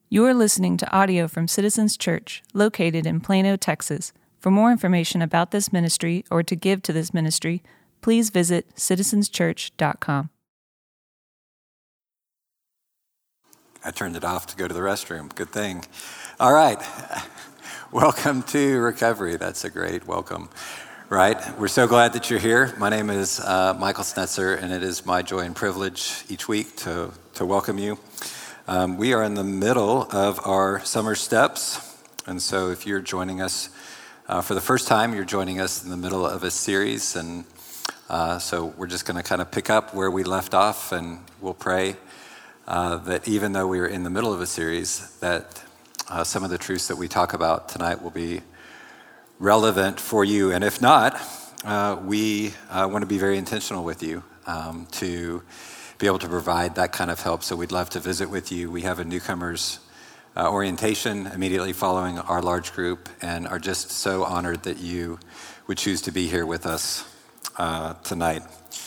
You are listening to audio from Citizens Church, located in Plano, Texas. For more information about this ministry or to give to this ministry, please visit citizenschurch.com. I turned it off to go to the restroom. Good thing. All right. Welcome to Recovery. That's a great welcome, right? We're so glad that you're here. My name is Michael Snetzer, and it is my joy and privilege each week to welcome you. We are in the middle of our summer steps, and so if you're joining us for the first time, you're joining us in the middle of a series, and so we're just going to kind of pick up where we left off, and we'll pray that even though we are in the middle of a series, that some of the truths that we talk about tonight will be relevant for you, and if not, we want to be very intentional with you to be able to provide that kind of help. So we'd love to visit with you. We have a newcomers orientation immediately following our large group, and are just so honored that you would choose to be here with us tonight.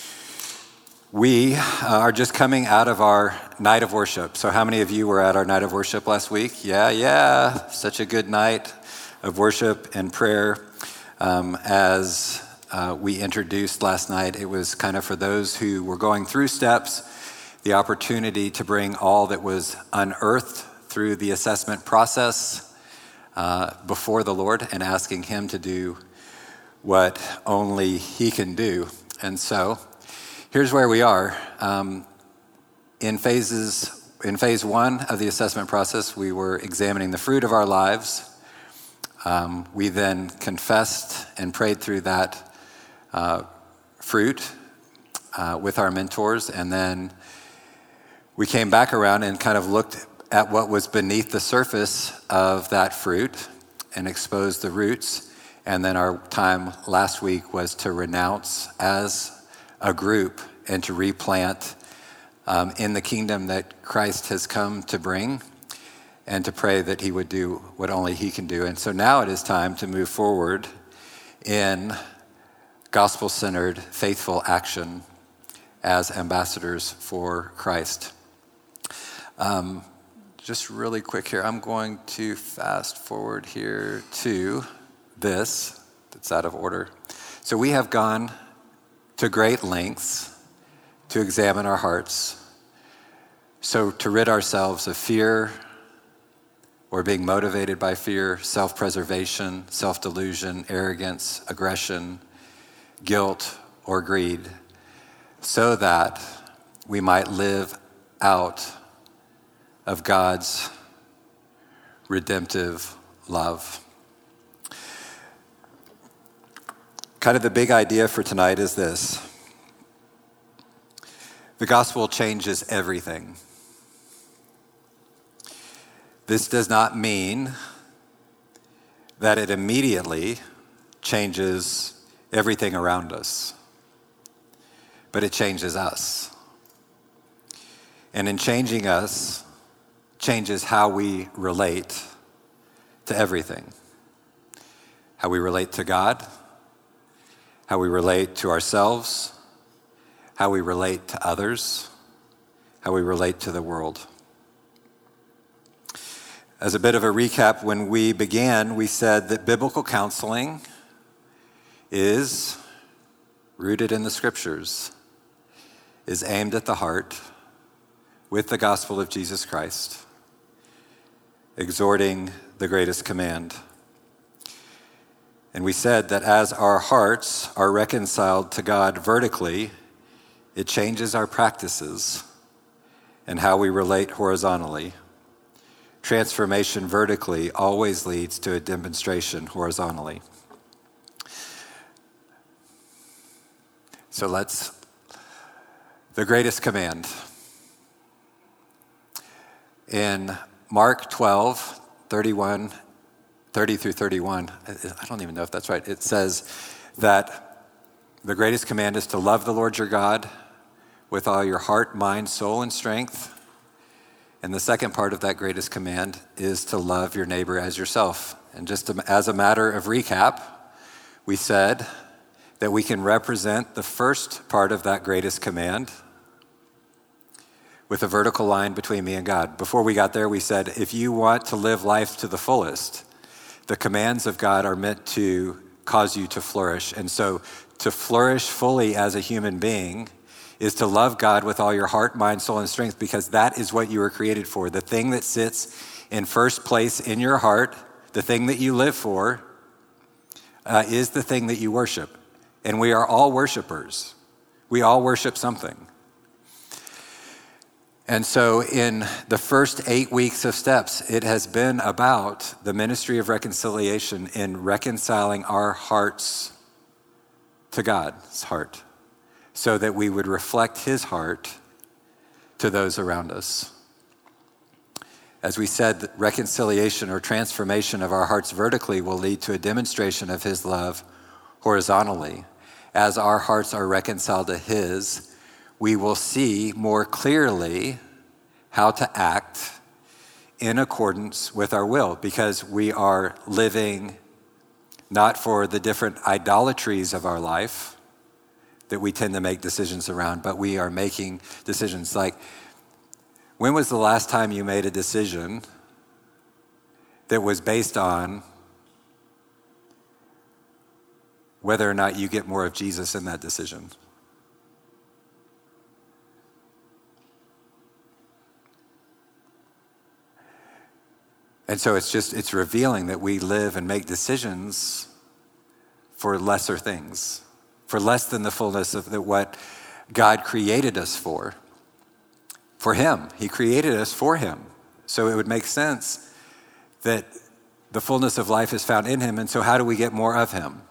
We are just coming out of our night of worship. So how many of you were at our night of worship last week? Yeah. Such a good night of worship and prayer. As we introduced last night, it was kind of for those who were going through steps, the opportunity to bring all that was unearthed through the assessment process before the Lord and asking Him to do what only He can do. And so here's where we are. In phase one of the assessment process, we were examining the fruit of our lives. We then confessed and prayed through that fruit with our mentors, and then we came back around and kind of looked at what was beneath the surface of that fruit and exposed the roots. And then our time last week was to renounce as a group and to replant in the kingdom that Christ has come to bring, and to pray that He would do what only He can do. And so now it is time to move forward in gospel-centered, faithful action as ambassadors for Christ. Just really quick here, I'm going to fast forward here to this. That's out of order. So we have gone to great lengths to examine our hearts, so to rid ourselves of fear or being motivated by fear, self-preservation, self-delusion, arrogance, aggression, guilt, or greed, so that we might live out of God's redemptive love. Kind of the big idea for tonight is this: the gospel changes everything. This does not mean that it immediately changes everything around us, but it changes us. And in changing us, changes how we relate to everything. How we relate to God, how we relate to ourselves, how we relate to others, how we relate to the world. As a bit of a recap, when we began, we said that biblical counseling is rooted in the scriptures, is aimed at the heart with the gospel of Jesus Christ, exhorting the greatest command. And we said that as our hearts are reconciled to God vertically, it changes our practices and how we relate horizontally. Transformation vertically always leads to a demonstration horizontally. So the greatest command. In Mark 12, 30 through 31, I don't even know if that's right. It says that the greatest command is to love the Lord your God with all your heart, mind, soul, and strength. And the second part of that greatest command is to love your neighbor as yourself. And just as a matter of recap, we said that we can represent the first part of that greatest command with a vertical line between me and God. Before we got there, we said, if you want to live life to the fullest, the commands of God are meant to cause you to flourish. And so to flourish fully as a human being is to love God with all your heart, mind, soul, and strength, because that is what you were created for. The thing that sits in first place in your heart, the thing that you live for, is the thing that you worship. And we are all worshipers. We all worship something. And so in the first 8 weeks of Steps, it has been about the ministry of reconciliation in reconciling our hearts to God's heart so that we would reflect his heart to those around us. As we said, reconciliation or transformation of our hearts vertically will lead to a demonstration of his love horizontally. As our hearts are reconciled to his, we will see more clearly how to act in accordance with our will, because we are living not for the different idolatries of our life that we tend to make decisions around, but we are making decisions like, when was the last time you made a decision that was based on whether or not you get more of Jesus in that decision? And so it's revealing that we live and make decisions for lesser things, for less than the fullness of what God created us for him. He created us for him. So it would make sense that the fullness of life is found in him. And so how do we get more of him?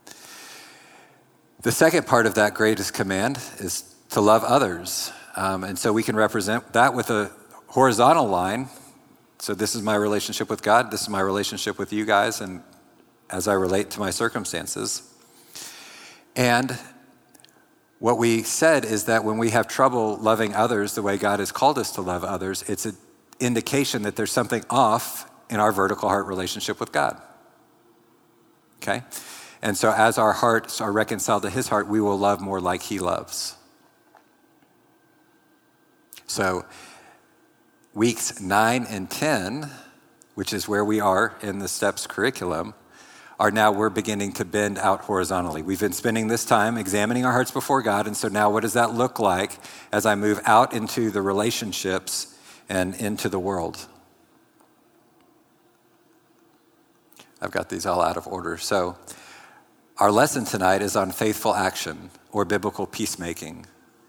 The second part of that greatest command is to love others. And so we can represent that with a horizontal line. So this is my relationship with God. This is my relationship with you guys, and as I relate to my circumstances. And what we said is that when we have trouble loving others the way God has called us to love others, it's an indication that there's something off in our vertical heart relationship with God. Okay? And so as our hearts are reconciled to his heart, we will love more like he loves. So weeks 9 and 10, which is where we are in the Steps curriculum, are now we're beginning to bend out horizontally. We've been spending this time examining our hearts before God, and so now what does that look like as I move out into the relationships and into the world? I've got these all out of order. So our lesson tonight is on faithful action or biblical peacemaking,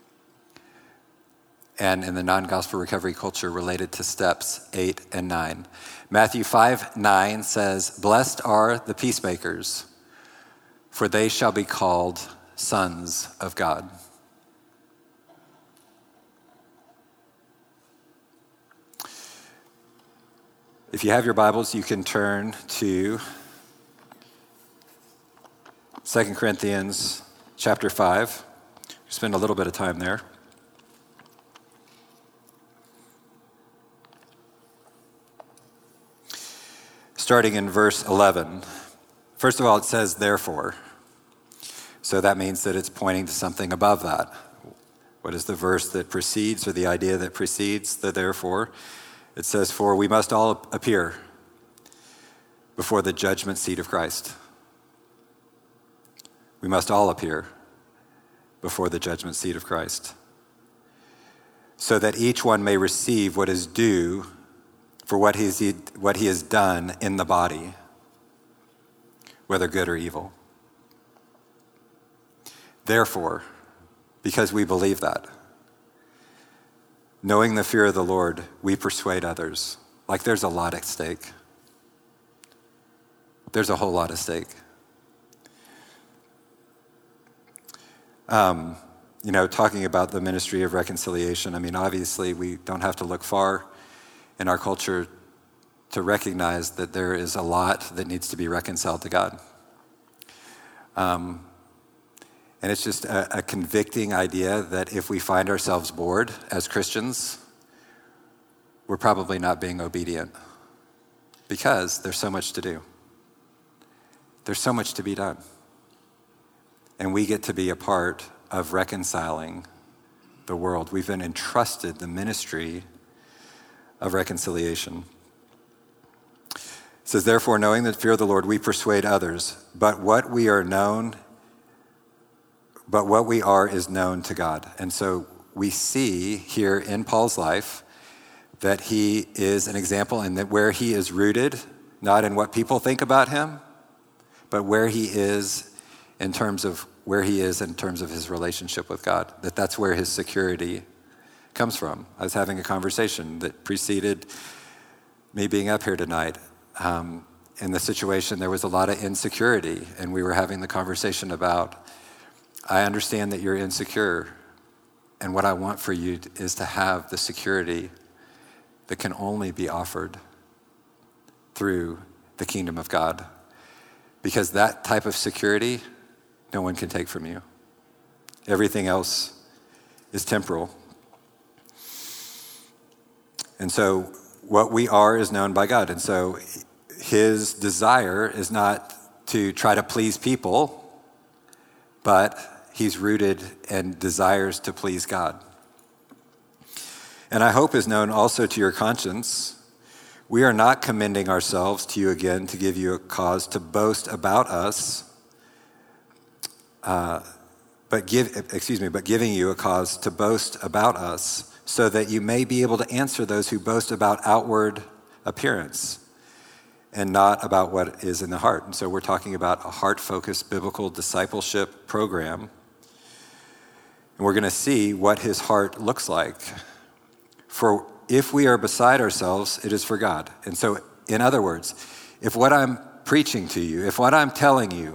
and in the non-gospel recovery culture related to Steps 8 and 9. Matthew 5:9 says, "Blessed are the peacemakers, for they shall be called sons of God." If you have your Bibles, you can turn to 2 Corinthians chapter 5. Spend a little bit of time there. Starting in verse 11. First of all, it says, therefore. So that means that it's pointing to something above that. What is the verse that precedes, or the idea that precedes the therefore? It says, for we must all appear before the judgment seat of Christ. We must all appear before the judgment seat of Christ, so that each one may receive what is due for what he has done in the body, whether good or evil. Therefore, because we believe that, knowing the fear of the Lord, we persuade others. Like there's a lot at stake. There's a whole lot at stake. Talking about the ministry of reconciliation, obviously we don't have to look far in our culture to recognize that there is a lot that needs to be reconciled to God. And it's just a convicting idea that if we find ourselves bored as Christians, we're probably not being obedient, because there's so much to do. There's so much to be done. And we get to be a part of reconciling the world. We've been entrusted the ministry of reconciliation. It says, therefore, knowing the fear of the Lord, we persuade others, but what we are is known to God. And so we see here in Paul's life that he is an example, and that where he is rooted, not in what people think about him, but where he is in terms of his relationship with God, that's where his security comes from. I was having a conversation that preceded me being up here tonight. In the situation, there was a lot of insecurity, and we were having the conversation about, I understand that you're insecure, and what I want for you is to have the security that can only be offered through the kingdom of God. Because that type of security, no one can take from you. Everything else is temporal. And so what we are is known by God. And so his desire is not to try to please people, but he's rooted and desires to please God. And I hope is known also to your conscience. We are not commending ourselves to you again to give you a cause to boast about us, but giving you a cause to boast about us, so that you may be able to answer those who boast about outward appearance and not about what is in the heart. And so we're talking about a heart-focused biblical discipleship program. And we're going to see what his heart looks like. For if we are beside ourselves, it is for God. And so, in other words, if what I'm preaching to you, if what I'm telling you,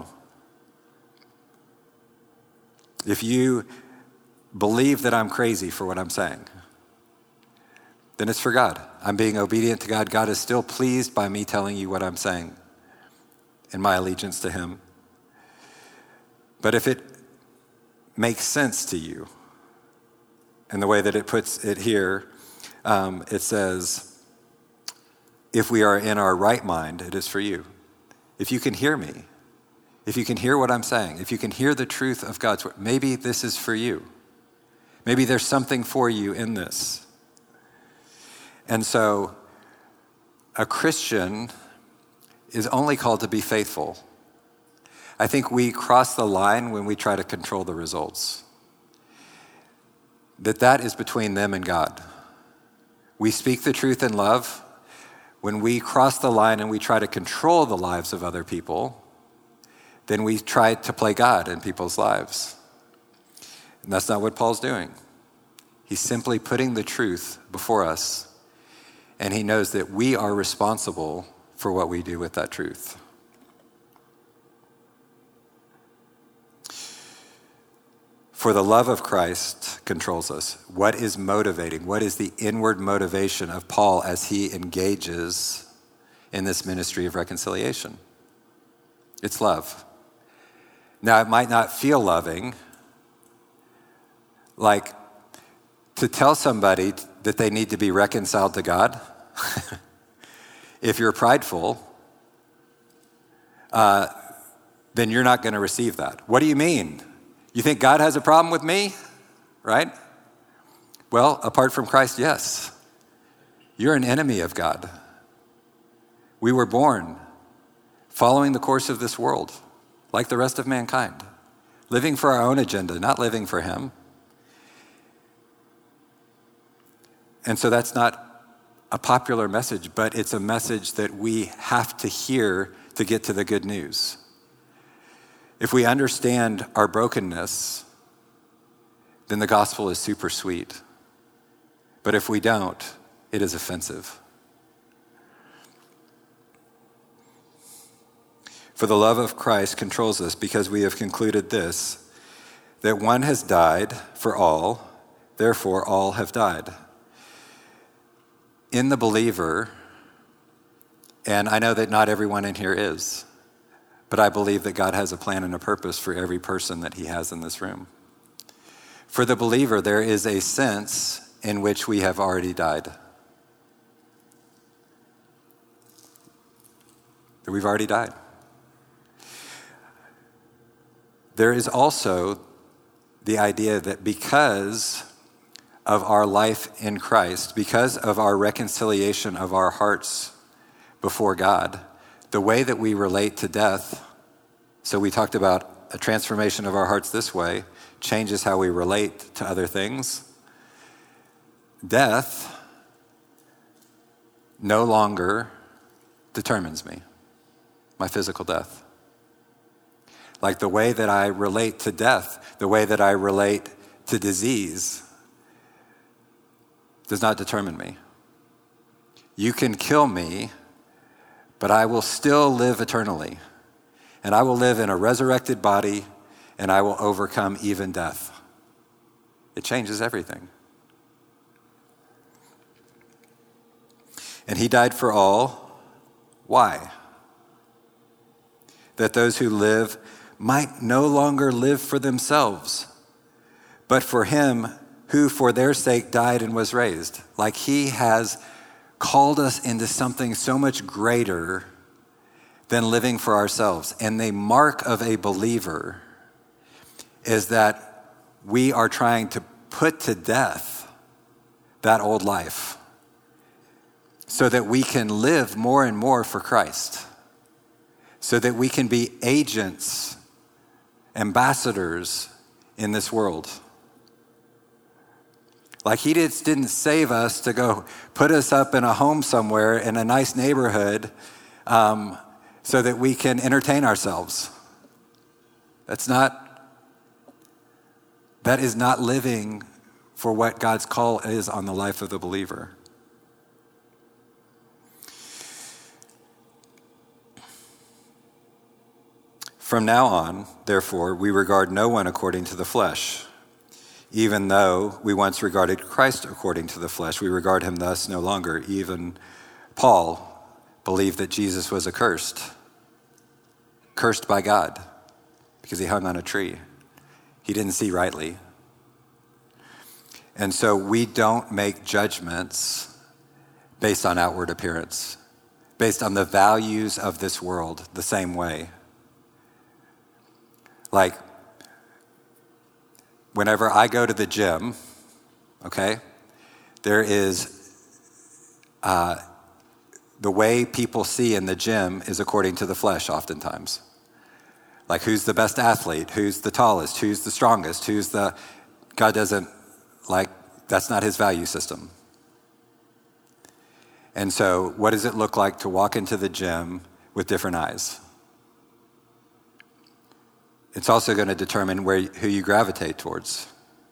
if you believe that I'm crazy for what I'm saying, then it's for God. I'm being obedient to God. God is still pleased by me telling you what I'm saying in my allegiance to him. But if it makes sense to you, and the way that it puts it here, it says, if we are in our right mind, it is for you. If you can hear me, if you can hear what I'm saying, if you can hear the truth of God's word, maybe this is for you. Maybe there's something for you in this. And so a Christian is only called to be faithful. I think we cross the line when we try to control the results. That is between them and God. We speak the truth in love. When we cross the line and we try to control the lives of other people, then we try to play God in people's lives. And that's not what Paul's doing. He's simply putting the truth before us, and he knows that we are responsible for what we do with that truth. For the love of Christ controls us. What is motivating? What is the inward motivation of Paul as he engages in this ministry of reconciliation? It's love. Now, it might not feel loving, like to tell somebody that they need to be reconciled to God. If you're prideful, then you're not going to receive that. What do you mean? You think God has a problem with me, right? Well, apart from Christ, yes. You're an enemy of God. We were born following the course of this world, like the rest of mankind, living for our own agenda, not living for him. And so that's not a popular message, but it's a message that we have to hear to get to the good news. If we understand our brokenness, then the gospel is super sweet. But if we don't, it is offensive. For the love of Christ controls us, because we have concluded this, that one has died for all, therefore all have died. In the believer, and I know that not everyone in here is, but I believe that God has a plan and a purpose for every person that he has in this room. For the believer, there is a sense in which we have already died. That we've already died. There is also the idea that because of our life in Christ, because of our reconciliation of our hearts before God, the way that we relate to death, so we talked about a transformation of our hearts this way, changes how we relate to other things. Death no longer determines me, my physical death. Like the way that I relate to death, the way that I relate to disease does not determine me. You can kill me, but I will still live eternally. And I will live in a resurrected body, and I will overcome even death. It changes everything. And he died for all. Why? That those who live might no longer live for themselves, but for him who for their sake died and was raised. Like he has called us into something so much greater than living for ourselves. And the mark of a believer is that we are trying to put to death that old life so that we can live more and more for Christ, so that we can be agents, ambassadors in this world. Like he didn't save us to go put us up in a home somewhere in a nice neighborhood so that we can entertain ourselves. That is not living for what God's call is on the life of the believer. From now on, therefore, we regard no one according to the flesh. Even though we once regarded Christ according to the flesh, we regard him thus no longer. Even Paul believed that Jesus was accursed by God, because he hung on a tree. He didn't see rightly. And so we don't make judgments based on outward appearance, based on the values of this world the same way. Like, whenever I go to the gym, okay, there is the way people see in the gym is according to the flesh oftentimes. Like who's the best athlete, who's the tallest, who's the strongest, God doesn't, that's not his value system. And so what does it look like to walk into the gym with different eyes? It's also going to determine who you gravitate towards.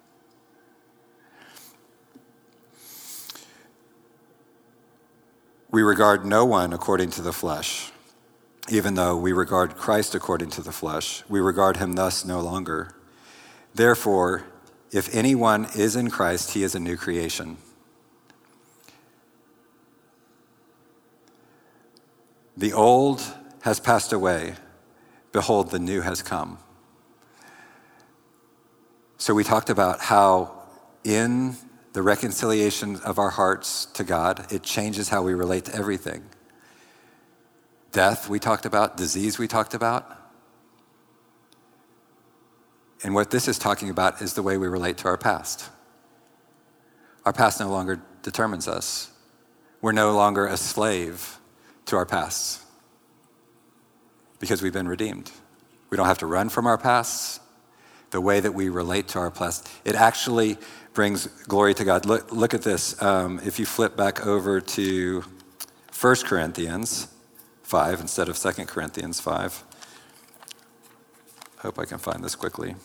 We regard no one according to the flesh. Even though we regard Christ according to the flesh, we regard him thus no longer. Therefore, if anyone is in Christ, he is a new creation. The old has passed away. Behold, the new has come. So we talked about how in the reconciliation of our hearts to God, it changes how we relate to everything. Death we talked about, disease we talked about. And what this is talking about is the way we relate to our past. Our past no longer determines us. We're no longer a slave to our pasts because we've been redeemed. We don't have to run from our pasts. The way that we relate to our past, it actually brings glory to God. Look at this. If you flip back over to 1 Corinthians 5 instead of 2 Corinthians 5. Hope I can find this quickly.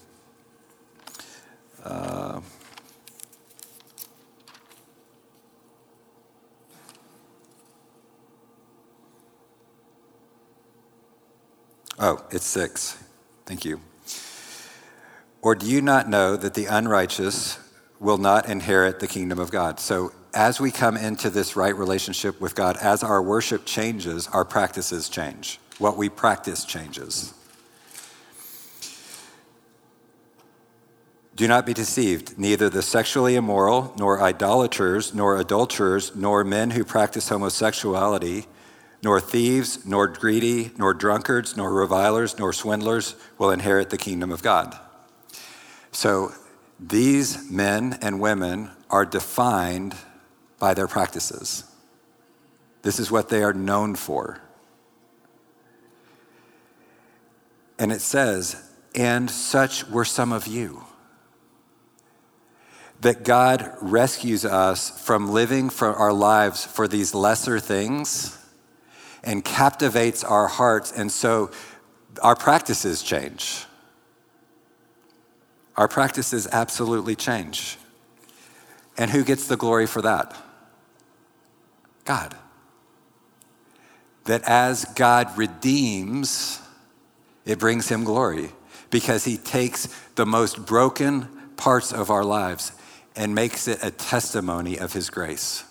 It's 6. Thank you. Or do you not know that the unrighteous will not inherit the kingdom of God? So as we come into this right relationship with God, as our worship changes, our practices change. What we practice changes. Do not be deceived. Neither the sexually immoral, nor idolaters, nor adulterers, nor men who practice homosexuality, nor thieves, nor greedy, nor drunkards, nor revilers, nor swindlers will inherit the kingdom of God. So these men and women are defined by their practices. This is what they are known for. And it says, and such were some of you. That God rescues us from living for our lives for these lesser things and captivates our hearts, and so our practices change. Our practices absolutely change. And who gets the glory for that? God. That as God redeems, it brings him glory because he takes the most broken parts of our lives and makes it a testimony of his grace.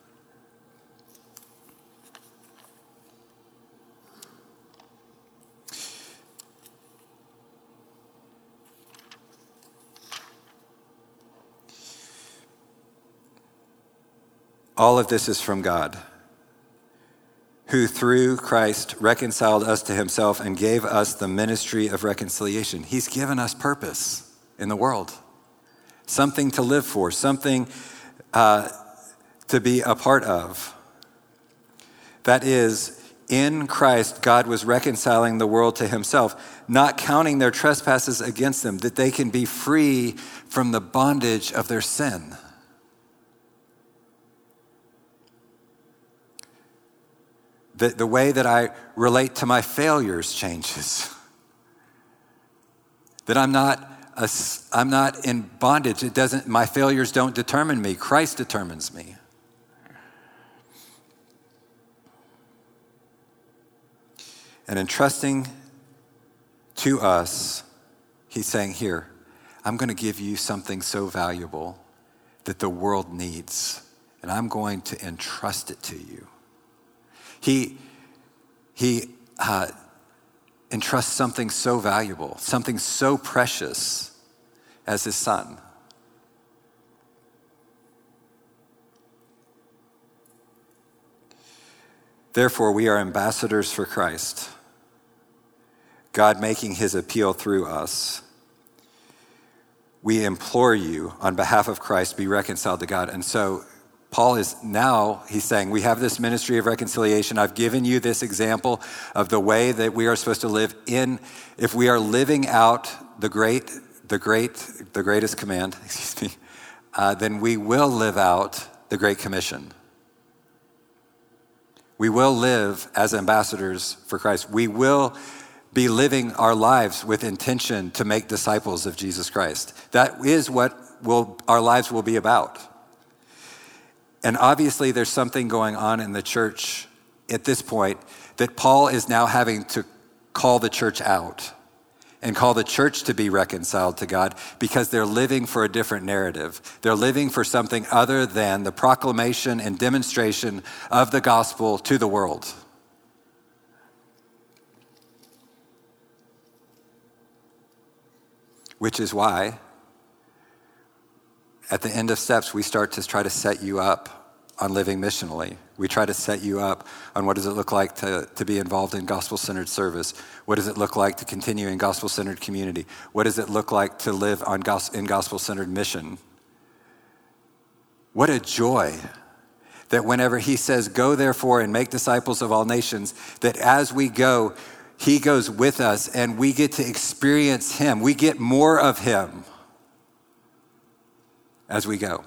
All of this is from God, who through Christ reconciled us to himself and gave us the ministry of reconciliation. He's given us purpose in the world, something to live for, something to be a part of. That is, in Christ, God was reconciling the world to himself, not counting their trespasses against them, that they can be free from the bondage of their sin. The way that I relate to my failures changes. That I'm not in bondage. My failures don't determine me. Christ determines me. And entrusting to us, he's saying, here, I'm going to give you something so valuable that the world needs, and I'm going to entrust it to you. He entrusts something so valuable, something so precious as his son. Therefore, we are ambassadors for Christ, God making his appeal through us. We implore you on behalf of Christ, be reconciled to God. And so Paul he's saying, we have this ministry of reconciliation. I've given you this example of the way that we are supposed to live in. If we are living out the greatest command, then we will live out the Great Commission. We will live as ambassadors for Christ. We will be living our lives with intention to make disciples of Jesus Christ. That is what our lives will be about. And obviously there's something going on in the church at this point that Paul is now having to call the church out and call the church to be reconciled to God because they're living for a different narrative. They're living for something other than the proclamation and demonstration of the gospel to the world. Which is why at the end of steps, we start to try to set you up on living missionally. We try to set you up on what does it look like to be involved in gospel-centered service? What does it look like to continue in gospel-centered community? What does it look like to live in gospel-centered mission? What a joy that whenever he says, go therefore and make disciples of all nations, that as we go, he goes with us and we get to experience him. We get more of him as we go.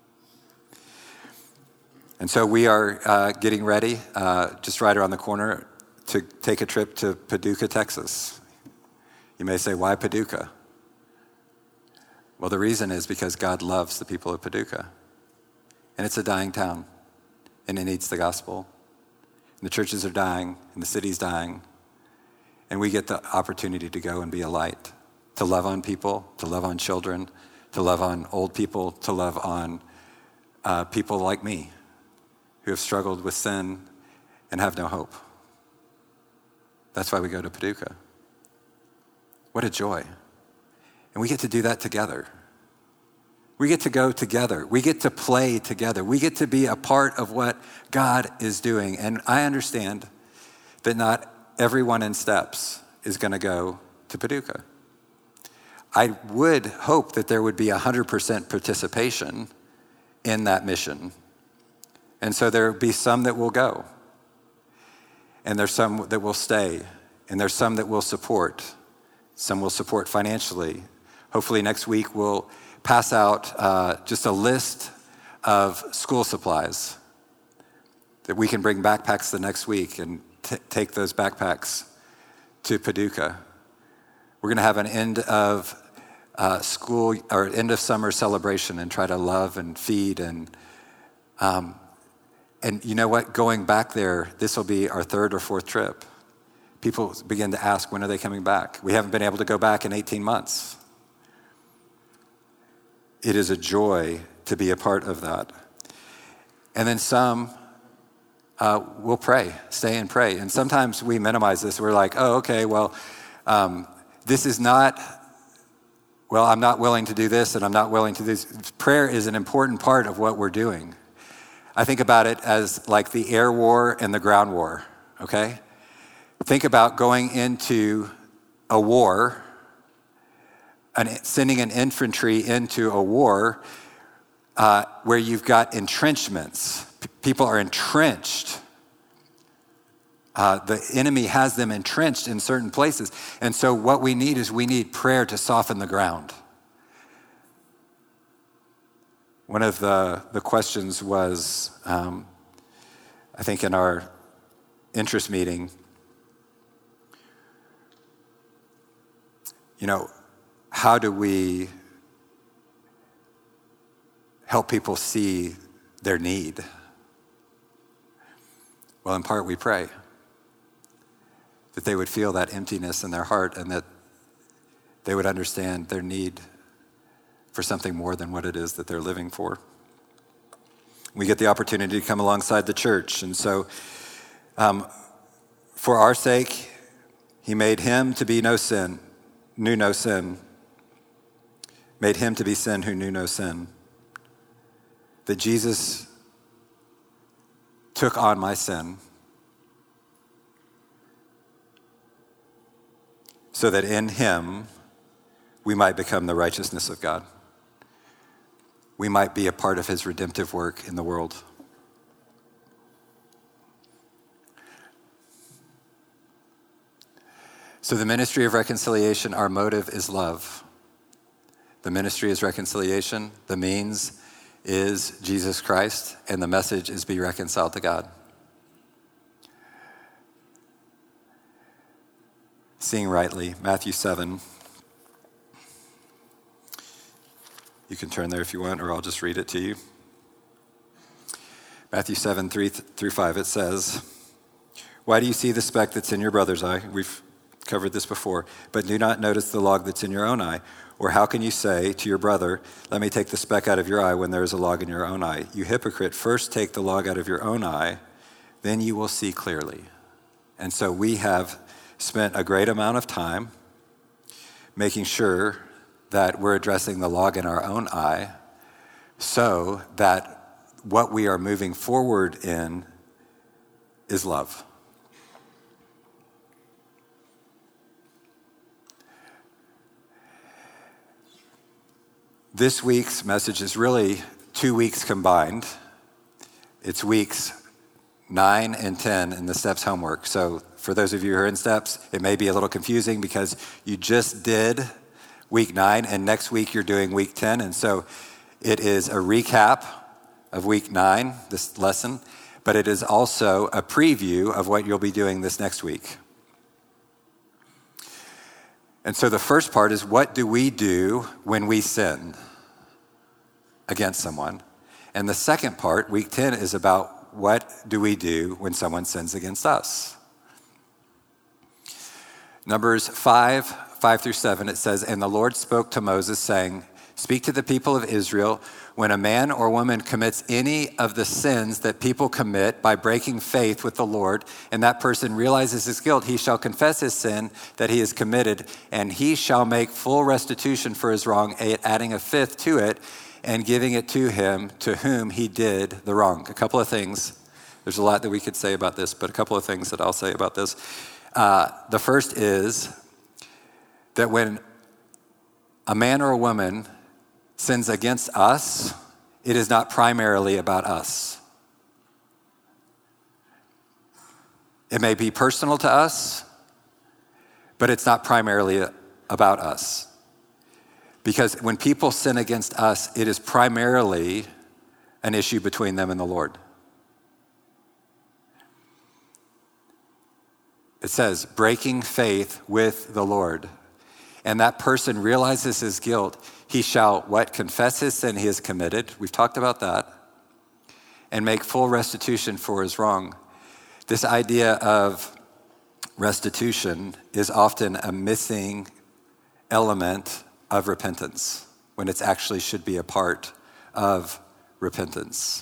And so we are getting ready, just right around the corner, to take a trip to Paducah, Texas. You may say, why Paducah? Well, the reason is because God loves the people of Paducah. And it's a dying town, and it needs the gospel. And the churches are dying, and the city's dying. And we get the opportunity to go and be a light, to love on people, to love on children, to love on old people, to love on people like me who have struggled with sin and have no hope. That's why we go to Paducah. What a joy. And we get to do that together. We get to go together. We get to play together. We get to be a part of what God is doing. And I understand that not everyone in Steps is going to go to Paducah. I would hope that there would be 100% participation in that mission. And so there will be some that will go, and there's some that will stay, and there's some that will support. Some will support financially. Hopefully next week we'll pass out just a list of school supplies that we can bring backpacks the next week and take those backpacks to Paducah. We're going to have an end of school or end of summer celebration and try to love and feed and you know what? Going back there, this will be our third or fourth trip. People begin to ask, when are they coming back? We haven't been able to go back in 18 months. It is a joy to be a part of that. And then some will pray, stay and pray. And sometimes we minimize this. We're like, oh, okay, well, this is not, well, I'm not willing to do this and I'm not willing to do this. Prayer is an important part of what we're doing. I think about it as like the air war and the ground war, okay? Think about going into a war, sending an infantry into a war where you've got entrenchments. People are entrenched. The enemy has them entrenched in certain places. And so what we need is prayer to soften the ground. One of the questions was, I think in our interest meeting, how do we help people see their need? Well, in part, we pray that they would feel that emptiness in their heart and that they would understand their need for something more than what it is that they're living for. We get the opportunity to come alongside the church. And so for our sake, he made him to be no sin, knew no sin, made him to be sin who knew no sin. That Jesus took on my sin so that in him we might become the righteousness of God. We might be a part of his redemptive work in the world. So the ministry of reconciliation, our motive is love. The ministry is reconciliation. The means is Jesus Christ, and the message is be reconciled to God. Seeing rightly, Matthew 7. You can turn there if you want, or I'll just read it to you. Matthew 7, 3-5, it says, "Why do you see the speck that's in your brother's eye?" We've covered this before. "But do not notice the log that's in your own eye. Or how can you say to your brother, 'Let me take the speck out of your eye,' when there is a log in your own eye? You hypocrite, first take the log out of your own eye, then you will see clearly." And so we have spent a great amount of time making sure that we're addressing the log in our own eye so that what we are moving forward in is love. This week's message is really 2 weeks combined. It's weeks 9 and 10 in the STEPS homework. So for those of you who are in STEPS, it may be a little confusing because you just did week 9 and next week you're doing week 10. And so it is a recap of week 9, this lesson, but it is also a preview of what you'll be doing this next week. And so the first part is, what do we do when we sin against someone? And the second part, week 10, is about what do we do when someone sins against us? Numbers 5:5-7, it says, "And the Lord spoke to Moses, saying, 'Speak to the people of Israel, when a man or woman commits any of the sins that people commit by breaking faith with the Lord, and that person realizes his guilt, he shall confess his sin that he has committed, and he shall make full restitution for his wrong, adding a fifth to it, and giving it to him to whom he did the wrong.'" A couple of things. There's a lot that we could say about this, but a couple of things that I'll say about this. The first is that when a man or a woman sins against us, it is not primarily about us. It may be personal to us, but it's not primarily about us. Because when people sin against us, it is primarily an issue between them and the Lord. It says, breaking faith with the Lord. And that person realizes his guilt. He shall, what? Confess his sin he has committed. We've talked about that. And make full restitution for his wrong. This idea of restitution is often a missing element of repentance when it actually should be a part of repentance.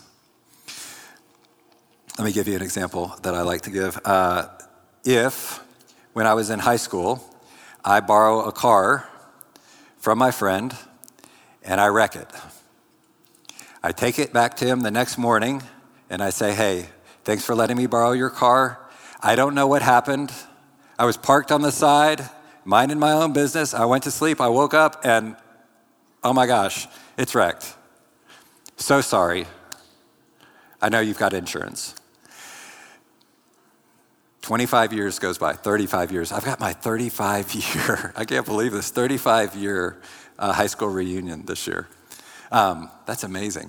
Let me give you an example that I like to give. If, when I was in high school, I borrow a car from my friend and I wreck it, I take it back to him the next morning and I say, hey, thanks for letting me borrow your car. I don't know what happened. I was parked on the side, minding my own business. I went to sleep. I woke up and, oh my gosh, it's wrecked. So sorry. I know you've got insurance. 25 years goes by, 35 years. I've got my 35-year, I can't believe this, 35-year high school reunion this year. That's amazing.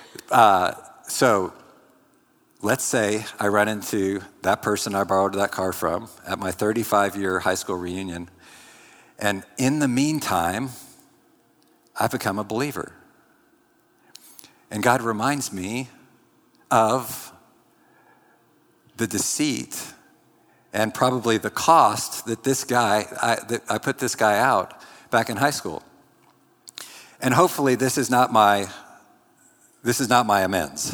So let's say I run into that person I borrowed that car from at my 35-year high school reunion. And in the meantime, I've become a believer. And God reminds me of the deceit and probably the cost that I put this guy out back in high school. And hopefully this is not my amends.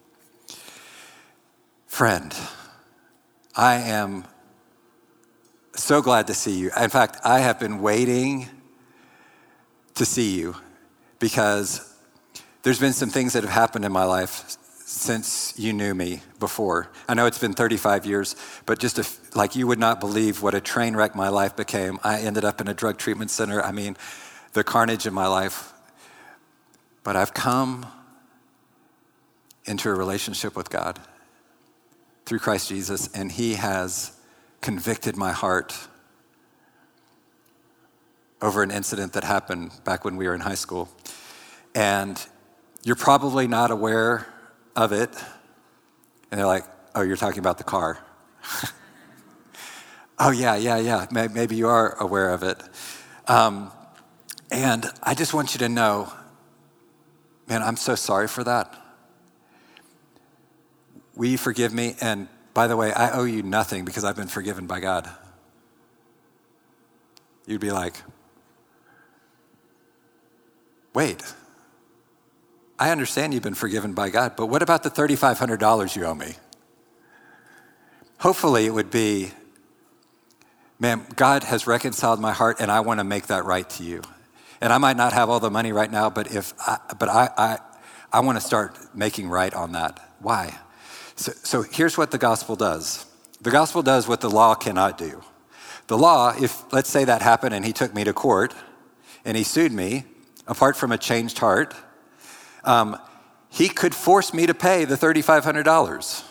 Friend, I am so glad to see you. In fact, I have been waiting to see you because there's been some things that have happened in my life since you knew me before. I know it's been 35 years, but like you would not believe what a train wreck my life became. I ended up in a drug treatment center. I mean, the carnage in my life. But I've come into a relationship with God through Christ Jesus, and he has convicted my heart over an incident that happened back when we were in high school. And you're probably not aware of it. And they're like, oh, you're talking about the car. Oh, yeah. Maybe you are aware of it. And I just want you to know, man, I'm so sorry for that. Will you forgive me? And by the way, I owe you nothing because I've been forgiven by God. You'd be like, wait, I understand you've been forgiven by God, but what about the $3,500 you owe me? Hopefully it would be, man, God has reconciled my heart and I want to make that right to you. And I might not have all the money right now, but I want to start making right on that. Why? So here's what the gospel does. The gospel does what the law cannot do. The law, if let's say that happened and he took me to court and he sued me, apart from a changed heart, he could force me to pay the $3,500.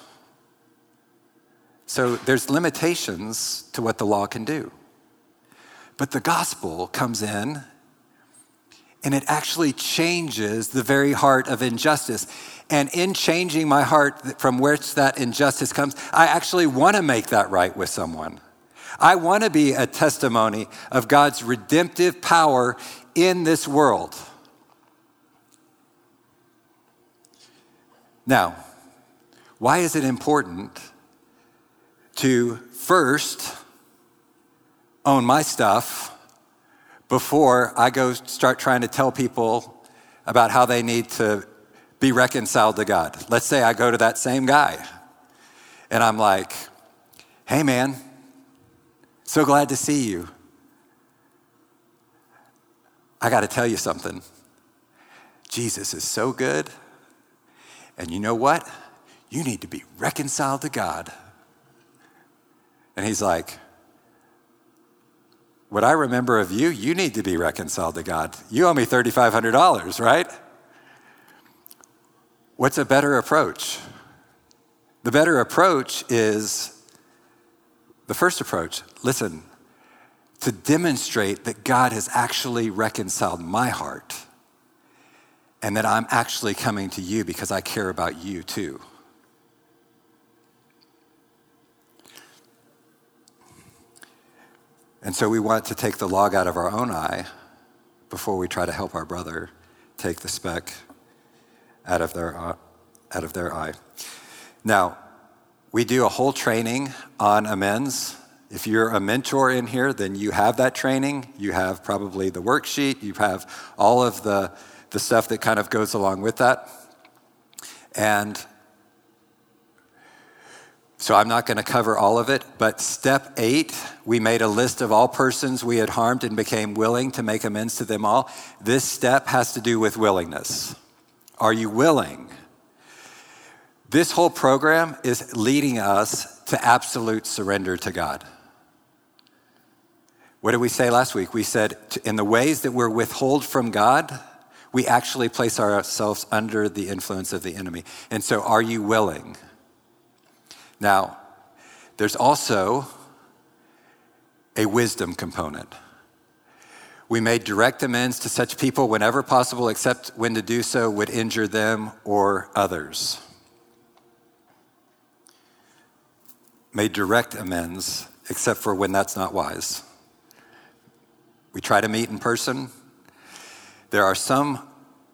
So there's limitations to what the law can do. But the gospel comes in and it actually changes the very heart of injustice. And in changing my heart from which that injustice comes, I actually want to make that right with someone. I want to be a testimony of God's redemptive power in this world. Now, why is it important to first own my stuff before I go start trying to tell people about how they need to be reconciled to God? Let's say I go to that same guy and I'm like, hey man, so glad to see you. I got to tell you something. Jesus is so good. And you know what? You need to be reconciled to God. And he's like, what I remember of you, you need to be reconciled to God. You owe me $3,500, right? What's a better approach? The better approach is the first approach. Listen, to demonstrate that God has actually reconciled my heart and that I'm actually coming to you because I care about you too. And so we want to take the log out of our own eye before we try to help our brother take the speck out of their eye. Now, we do a whole training on amends. If you're a mentor in here, then you have that training. You have probably the worksheet. You have all of the stuff that kind of goes along with that. And so I'm not going to cover all of it, but step 8, we made a list of all persons we had harmed and became willing to make amends to them all. This step has to do with willingness. Are you willing? This whole program is leading us to absolute surrender to God. What did we say last week? We said in the ways that we're withhold from God, we actually place ourselves under the influence of the enemy. And so are you willing? Now, there's also a wisdom component. We made direct amends to such people whenever possible, except when to do so would injure them or others. Made direct amends, except for when that's not wise. We try to meet in person. There are some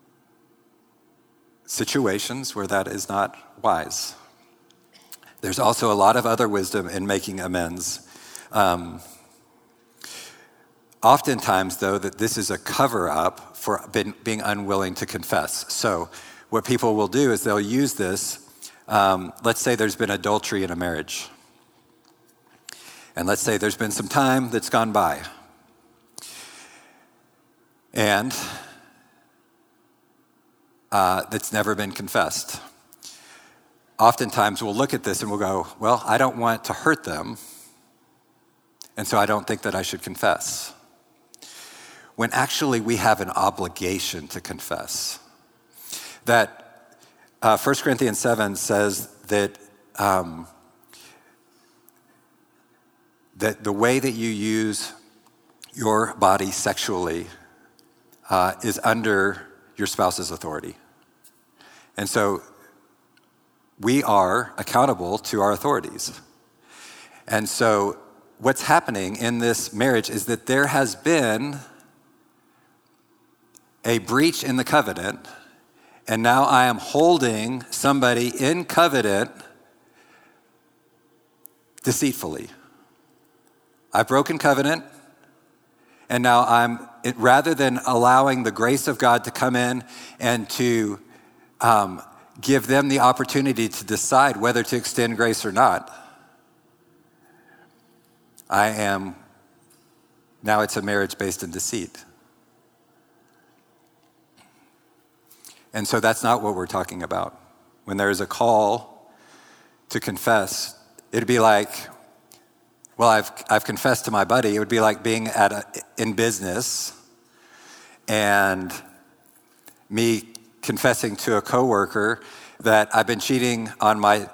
situations where that is not wise. There's also a lot of other wisdom in making amends. Oftentimes, though, that this is a cover-up for being unwilling to confess. So what people will do is they'll use this. Let's say there's been adultery in a marriage. And let's say there's been some time that's gone by. And that's never been confessed. Oftentimes we'll look at this and we'll go, well, I don't want to hurt them, and so I don't think that I should confess. When actually we have an obligation to confess. That 1 Corinthians 7 says that that the way that you use your body sexually is under your spouse's authority. And so we are accountable to our authorities. And so what's happening in this marriage is that there has been a breach in the covenant, and now I am holding somebody in covenant deceitfully. I've broken covenant, and now rather than allowing the grace of God to come in and to give them the opportunity to decide whether to extend grace or not, now it's a marriage based in deceit. And so that's not what we're talking about. When there is a call to confess, it'd be like, well, I've confessed to my buddy. It would be like being in business and me confessing to a coworker that I've been cheating on my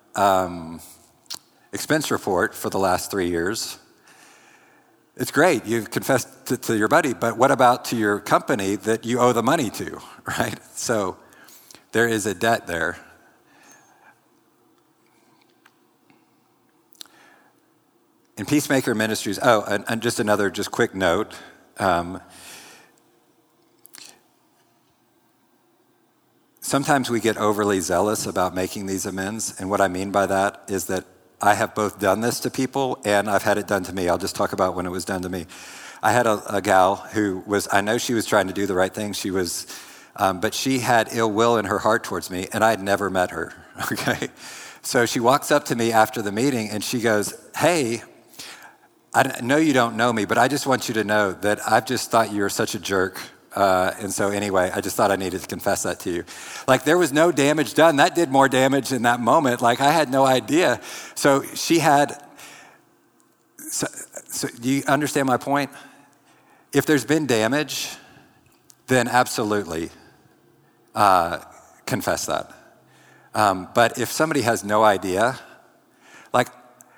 expense report for the last 3 years. It's great, you've confessed to your buddy, but what about to your company that you owe the money to, right? So there is a debt there. In Peacemaker Ministries, and just another quick note, sometimes we get overly zealous about making these amends, and what I mean by that is that I have both done this to people and I've had it done to me. I'll just talk about when it was done to me. I had a gal who I know she was trying to do the right thing. She was, but she had ill will in her heart towards me, and I had never met her, okay? So she walks up to me after the meeting and she goes, hey, I know you don't know me, but I just want you to know that I've just thought you were such a jerk. And so anyway, I just thought I needed to confess that to you. Like, there was no damage done. That did more damage in that moment. Like, I had no idea. So she had, so do you understand my point? If there's been damage, then absolutely confess that. But if somebody has no idea, like,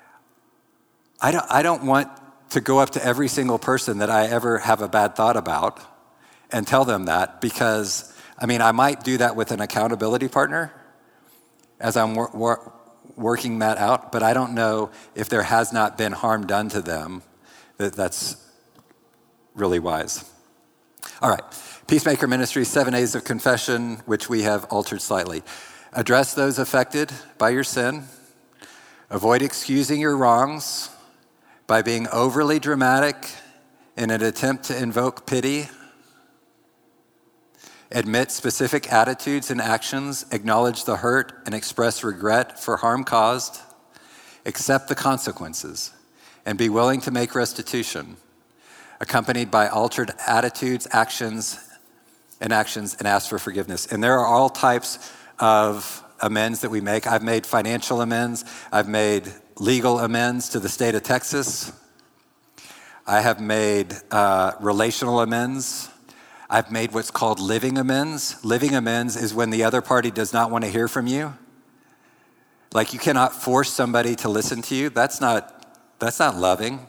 I don't want to go up to every single person that I ever have a bad thought about and tell them that, because, I might do that with an accountability partner as I'm working that out, but I don't know if there has not been harm done to them that's really wise. All right, Peacemaker Ministry, 7 A's of Confession, which we have altered slightly. Address those affected by your sin. Avoid excusing your wrongs by being overly dramatic in an attempt to invoke pity. Admit specific attitudes and actions. Acknowledge the hurt and express regret for harm caused. Accept the consequences and be willing to make restitution, accompanied by altered attitudes, actions, and ask for forgiveness. And there are all types of amends that we make. I've made financial amends. I've made legal amends to the state of Texas. I have made relational amends. I've made what's called living amends. Living amends is when the other party does not want to hear from you. Like, you cannot force somebody to listen to you. That's not loving.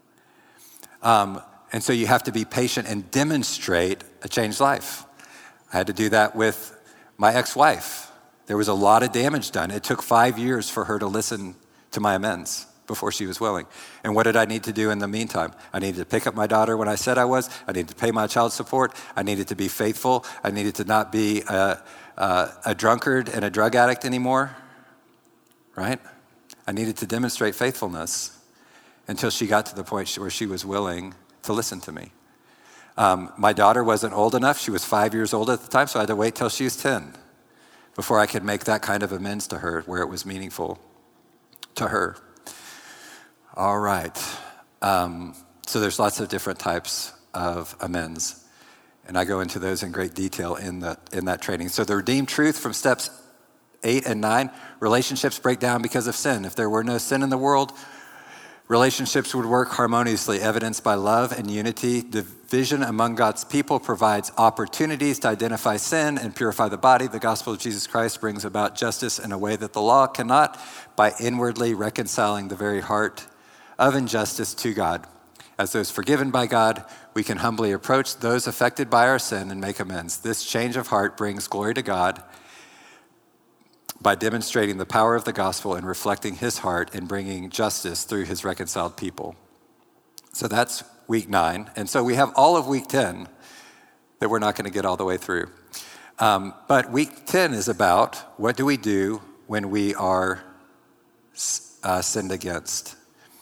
And so you have to be patient and demonstrate a changed life. I had to do that with my ex-wife. There was a lot of damage done. It took 5 years for her to listen to my amends before she was willing. And what did I need to do in the meantime? I needed to pick up my daughter when I said I was. I needed to pay my child support. I needed to be faithful. I needed to not be a drunkard and a drug addict anymore, right? I needed to demonstrate faithfulness until she got to the point where she was willing to listen to me. My daughter wasn't old enough. She was 5 years old at the time, so I had to wait till she was 10 before I could make that kind of amends to her where it was meaningful to her. All right. So there's lots of different types of amends, and I go into those in great detail in that training. So the redeemed truth from steps 8 and 9, relationships break down because of sin. If there were no sin in the world, relationships would work harmoniously, evidenced by love and unity. Division among God's people provides opportunities to identify sin and purify the body. The gospel of Jesus Christ brings about justice in a way that the law cannot, by inwardly reconciling the very heart of injustice to God. As those forgiven by God, we can humbly approach those affected by our sin and make amends. This change of heart brings glory to God by demonstrating the power of the gospel and reflecting his heart and bringing justice through his reconciled people. So that's week 9. And so we have all of week 10 that we're not going to get all the way through. But week 10 is about what do we do when we are sinned against.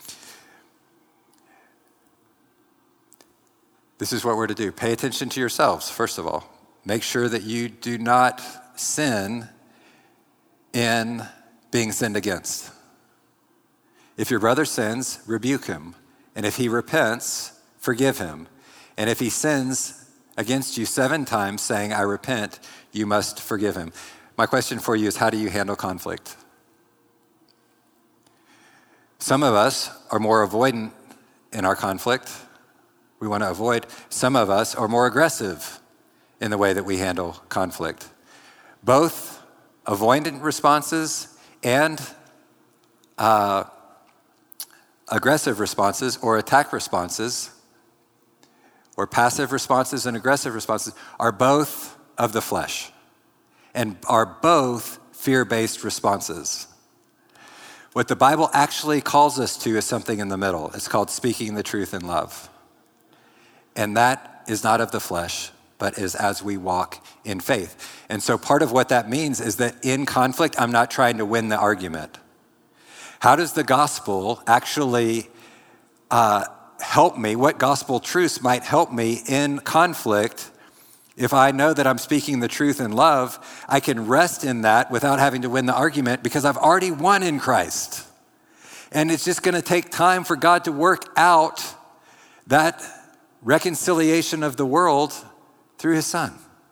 This is what we're to do. Pay attention to yourselves, first of all. Make sure that you do not sin in being sinned against. If your brother sins, rebuke him. And if he repents, forgive him. And if he sins against you 7 times saying, I repent, you must forgive him. My question for you is, how do you handle conflict? Some of us are more avoidant in our conflict. We want to avoid. Some of us are more aggressive in the way that we handle conflict. Both avoidant responses and aggressive responses or attack responses or passive responses and aggressive responses are both of the flesh and are both fear-based responses. What the Bible actually calls us to is something in the middle. It's called speaking the truth in love. And that is not of the flesh, but is as we walk in faith. And so part of what that means is that in conflict, I'm not trying to win the argument. How does the gospel actually help me? What gospel truths might help me in conflict? If I know that I'm speaking the truth in love, I can rest in that without having to win the argument because I've already won in Christ. And it's just going to take time for God to work out that reconciliation of the world through his son.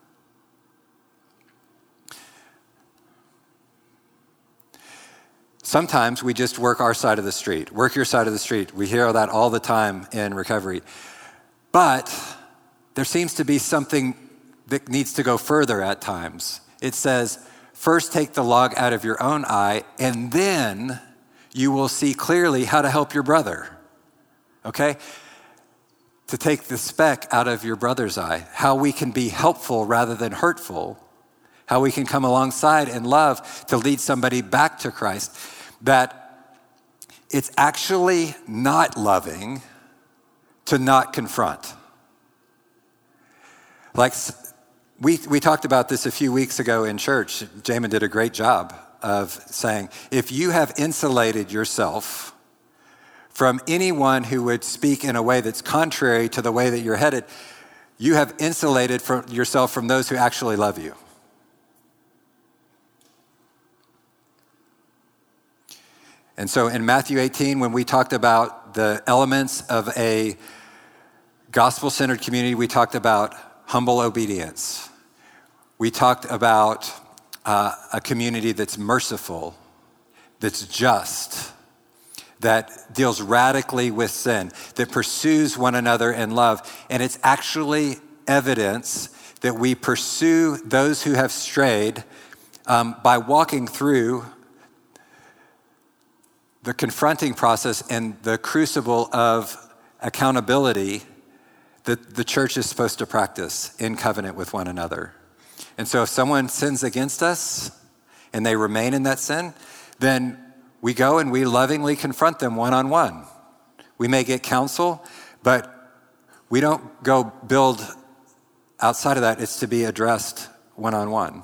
Sometimes we just work our side of the street. Work your side of the street. We hear that all the time in recovery. But there seems to be something that needs to go further at times. It says, first take the log out of your own eye, and then you will see clearly how to help your brother. Okay? To take the speck out of your brother's eye, how we can be helpful rather than hurtful, how we can come alongside in love to lead somebody back to Christ, that it's actually not loving to not confront. Like, we talked about this a few weeks ago in church. Jamin did a great job of saying, if you have insulated yourself from anyone who would speak in a way that's contrary to the way that you're headed, you have insulated yourself from those who actually love you. And so in Matthew 18, when we talked about the elements of a gospel-centered community, we talked about humble obedience. We talked about a community that's merciful, that's just, that deals radically with sin, that pursues one another in love. And it's actually evidence that we pursue those who have strayed by walking through the confronting process and the crucible of accountability that the church is supposed to practice in covenant with one another. And so if someone sins against us and they remain in that sin, then we go and we lovingly confront them one-on-one. We may get counsel, but we don't go build outside of that. It's to be addressed one-on-one.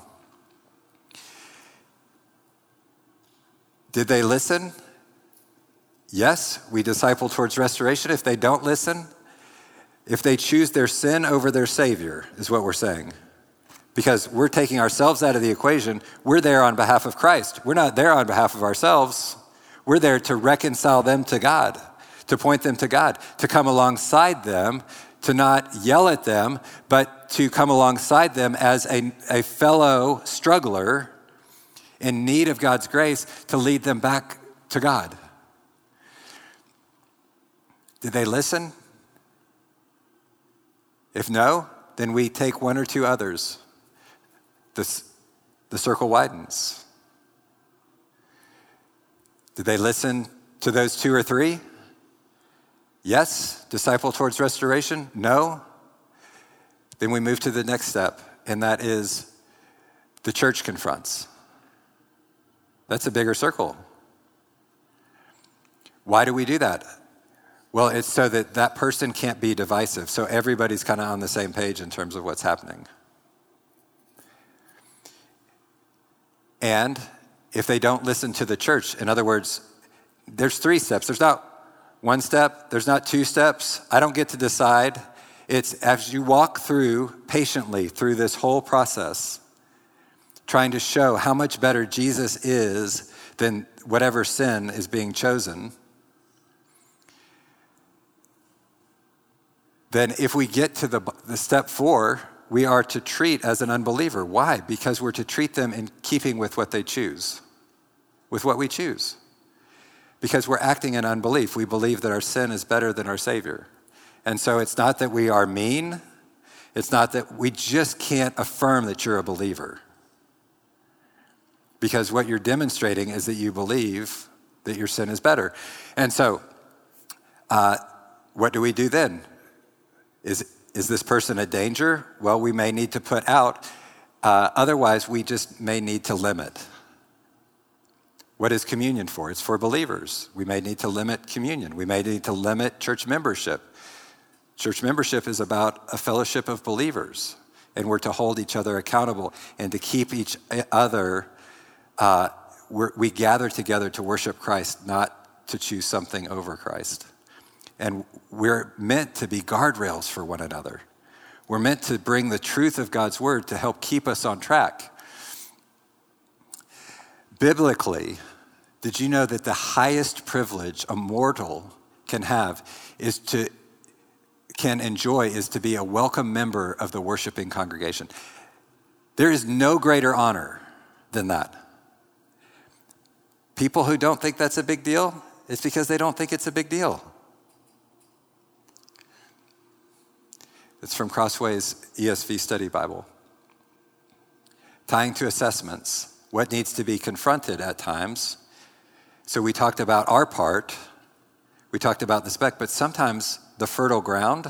Did they listen? Yes, we disciple towards restoration. If they don't listen, if they choose their sin over their Savior, is what we're saying. Because we're taking ourselves out of the equation. We're there on behalf of Christ. We're not there on behalf of ourselves. We're there to reconcile them to God, to point them to God, to come alongside them, to not yell at them, but to come alongside them as a fellow struggler in need of God's grace to lead them back to God. Did they listen? If no, then we take one or two others. The circle widens. Did they listen to those two or three? Yes. Disciple towards restoration? No. Then we move to the next step, and that is the church confronts. That's a bigger circle. Why do we do that? Well, it's so that that person can't be divisive. So everybody's kind of on the same page in terms of what's happening. And if they don't listen to the church, in other words, there's 3 steps. There's not one step. There's not 2 steps. I don't get to decide. It's as you walk patiently through this whole process, trying to show how much better Jesus is than whatever sin is being chosen. Then if we get to the step 4, we are to treat as an unbeliever. Why? Because we're to treat them in keeping with what they choose, with what we choose. Because we're acting in unbelief. We believe that our sin is better than our Savior. And so it's not that we are mean. It's not that we just can't affirm that you're a believer. Because what you're demonstrating is that you believe that your sin is better. And so what do we do then? Is this person a danger? Well, we may need to put out. Otherwise, we just may need to limit. What is communion for? It's for believers. We may need to limit communion. We may need to limit church membership. Church membership is about a fellowship of believers, and we're to hold each other accountable and to keep each other. We gather together to worship Christ, not to choose something over Christ. And we're meant to be guardrails for one another. We're meant to bring the truth of God's word to help keep us on track. Biblically, did you know that the highest privilege a mortal can have is to be a welcome member of the worshiping congregation? There is no greater honor than that. People who don't think that's a big deal, it's because they don't think it's a big deal. It's from Crossway's ESV Study Bible. Tying to assessments, what needs to be confronted at times. So we talked about our part, we talked about the speck, but sometimes the fertile ground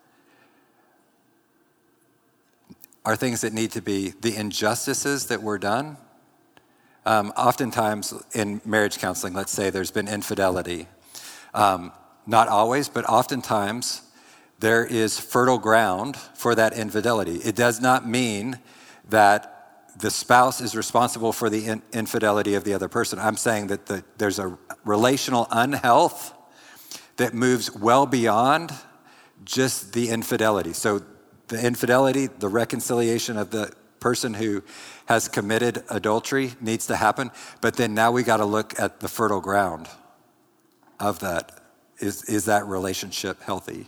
are things that need to be the injustices that were done. Oftentimes in marriage counseling, let's say there's been infidelity. Not always, but oftentimes there is fertile ground for that infidelity. It does not mean that the spouse is responsible for the infidelity of the other person. I'm saying that there's a relational unhealth that moves well beyond just the infidelity. So the infidelity, the reconciliation of the person who has committed adultery needs to happen, but then now we got to look at the fertile ground of that. Is that relationship healthy?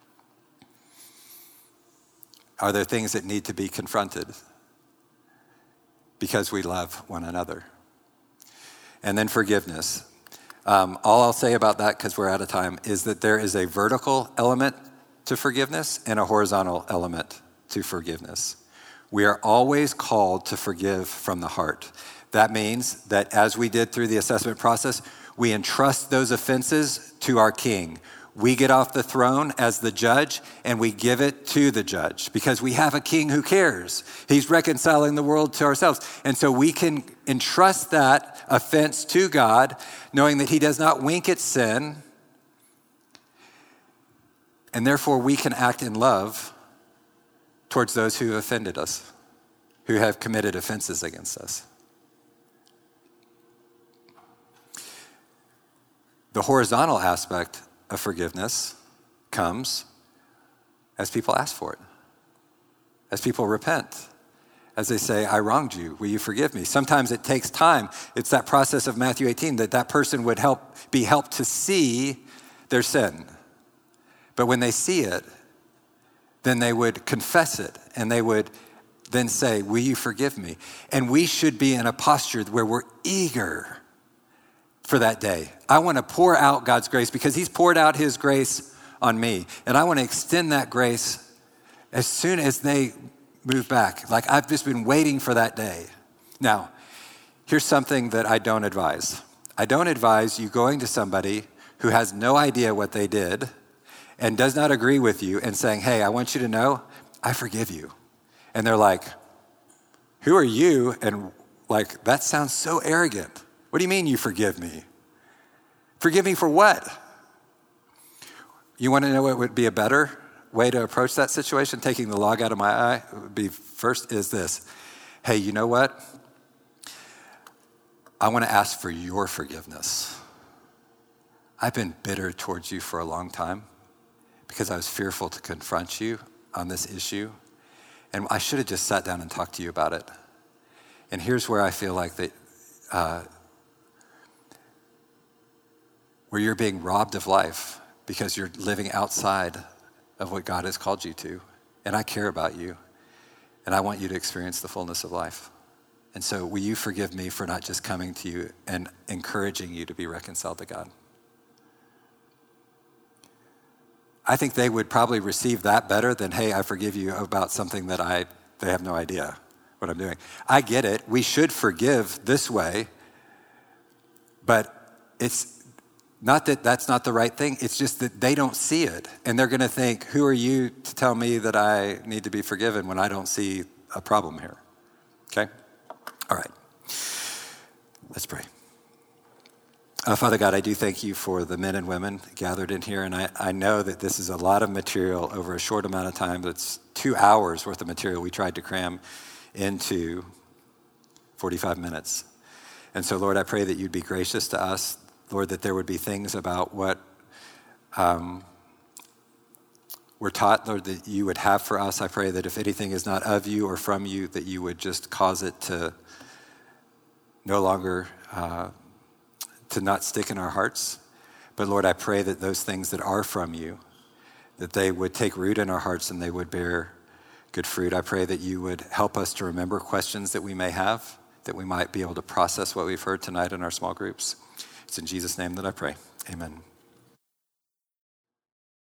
Are there things that need to be confronted because we love one another? And then forgiveness. All I'll say about that, because we're out of time, is that there is a vertical element to forgiveness and a horizontal element to forgiveness. We are always called to forgive from the heart. That means that as we did through the assessment process, we entrust those offenses to our king. We get off the throne as the judge and we give it to the judge because we have a king who cares. He's reconciling the world to ourselves. And so we can entrust that offense to God, knowing that he does not wink at sin. And therefore we can act in love towards those who offended us, who have committed offenses against us. The horizontal aspect of forgiveness comes as people ask for it, as people repent, as they say, I wronged you, will you forgive me? Sometimes it takes time. It's that process of Matthew 18 that person would be helped to see their sin. But when they see it, then they would confess it and they would then say, will you forgive me? And we should be in a posture where we're eager for that day. I want to pour out God's grace because he's poured out his grace on me. And I want to extend that grace as soon as they move back. Like I've just been waiting for that day. Now, here's something that I don't advise. I don't advise you going to somebody who has no idea what they did and does not agree with you and saying, hey, I want you to know, I forgive you. And they're like, who are you? And like, that sounds so arrogant. What do you mean you forgive me? Forgive me for what? You want to know what would be a better way to approach that situation? Taking the log out of my eye would be first is this. Hey, you know what? I want to ask for your forgiveness. I've been bitter towards you for a long time because I was fearful to confront you on this issue. And I should have just sat down and talked to you about it. And here's where I feel like that where you're being robbed of life because you're living outside of what God has called you to. And I care about you. And I want you to experience the fullness of life. And so will you forgive me for not just coming to you and encouraging you to be reconciled to God? I think they would probably receive that better than, hey, I forgive you about something that they have no idea what I'm doing. I get it. We should forgive this way, but it's not that that's not the right thing. It's just that they don't see it. And they're going to think, who are you to tell me that I need to be forgiven when I don't see a problem here? Okay? All right. Let's pray. Father God, I do thank you for the men and women gathered in here. And I know that this is a lot of material over a short amount of time. That's 2 hours worth of material we tried to cram into 45 minutes. And so, Lord, I pray that you'd be gracious to us. Lord, that there would be things about what we're taught, Lord, that you would have for us. I pray that if anything is not of you or from you, that you would just cause it to no longer, to not stick in our hearts. But Lord, I pray that those things that are from you, that they would take root in our hearts and they would bear good fruit. I pray that you would help us to remember questions that we may have, that we might be able to process what we've heard tonight in our small groups. It's in Jesus' name that I pray. Amen.